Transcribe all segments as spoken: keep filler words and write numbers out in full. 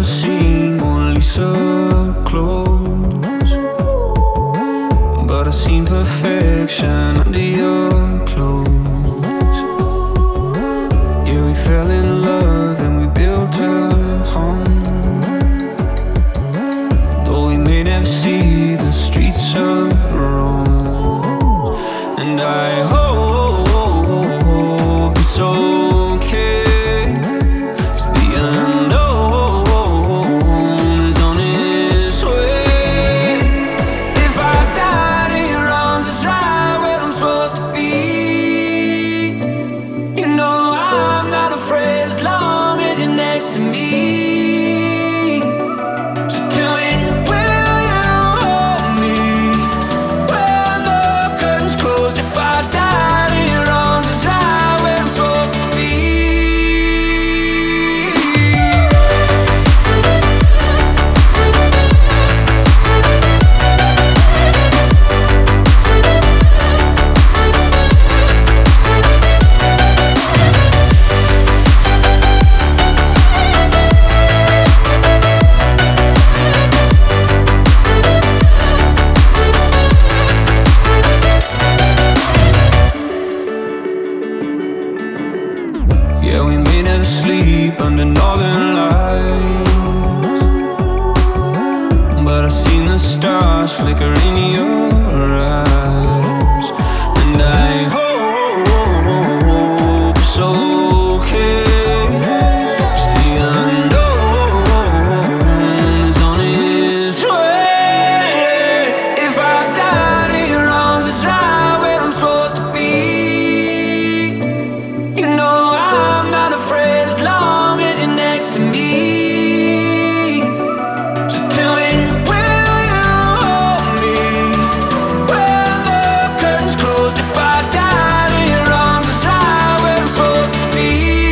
seen Mona Lisa close, but I seen perfection under your clothes. Yeah, we fell in love and we built a home, though we may never see the streets of Rome. And I hope it's okay, sleep under northern lights, but I've seen the stars flicker in your eyes. And I hope it's okay, 'cause the unknown is on its way. If I died in your arms, it's right where I'm supposed to be. You know I'm not afraid to me. So tell me, will you hold me when the curtains close? If I died in your arms, it's right where I'm supposed to be.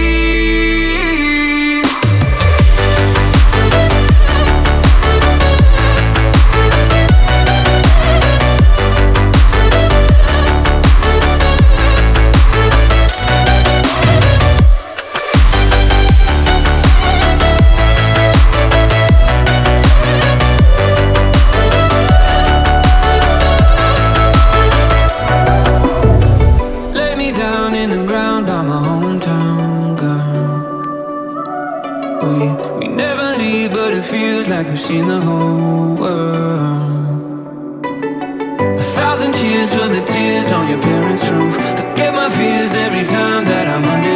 We, we never leave, but it feels like we've seen the whole world. A thousand cheers for the tears on your parents' roof. Forget my fears every time that I'm under